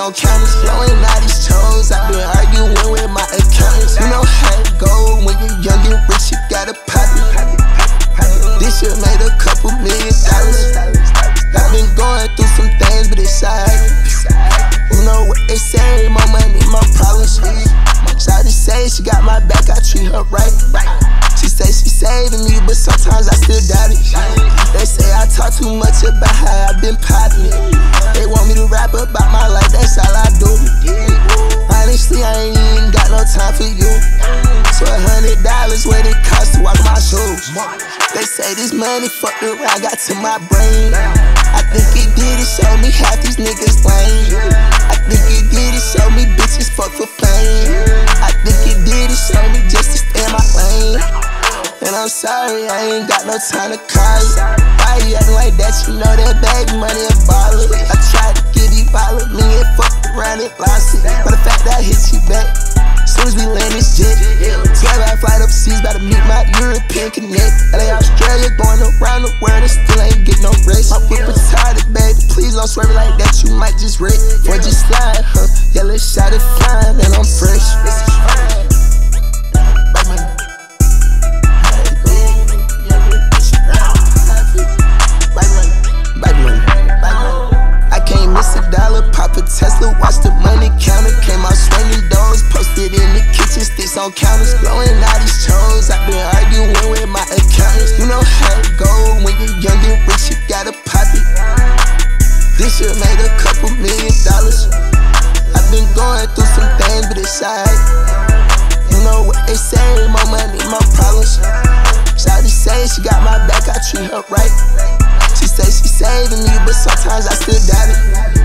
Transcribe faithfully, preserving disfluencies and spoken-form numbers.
on counters, blowing out these toes. I've been arguing with my accountants. You know how it go when you're young and rich, you gotta pop it. This year made a couple million dollars. I've been going through some things, but it's alright. You know what they say, more money, more problems. Shawty say she got my back, I treat her right. She say she saving me, but sometimes I still doubt it. They say I talk too much about how I've been popping it. They want me to rap about my life, that's all I do. Honestly, I ain't even got no time for you. So a hundred dollars what it costs to wash my shoes. They say this money fucked around, got to my brain. I think it did, it show me half these niggas lame. I think it did, it show me bitches fuck for fame. I think it did, it show me just to stay in my lane. And I'm sorry, I ain't got no time to call you. Why you acting like that? You know that baby money a baller. I tried to get you follow me and fucked around and lost it. But the fact that I hit you back, soon as we land this jet, twelve hour flight overseas, about to meet my European connect. L A, Australia, going around the world and still ain't get no rest. My whip retarded, baby, please don't swerve it like that, you might just wreck. Or just slide, huh? Yeah, let's shot it fine, and I'm fresh. Pop a Tesla, watch the money counter. Came out swinging doors, posted in the kitchen, sticks on counters, blowing out these toes. I've been arguing with my accountants. You know how it go when you're young and rich, you gotta pop it. This year made a couple million dollars. I've been going through some things, but it's alright. You know what they say, more money, more problems. Shawty say she got my back, I treat her right. She say she saving me, but sometimes I still doubt it.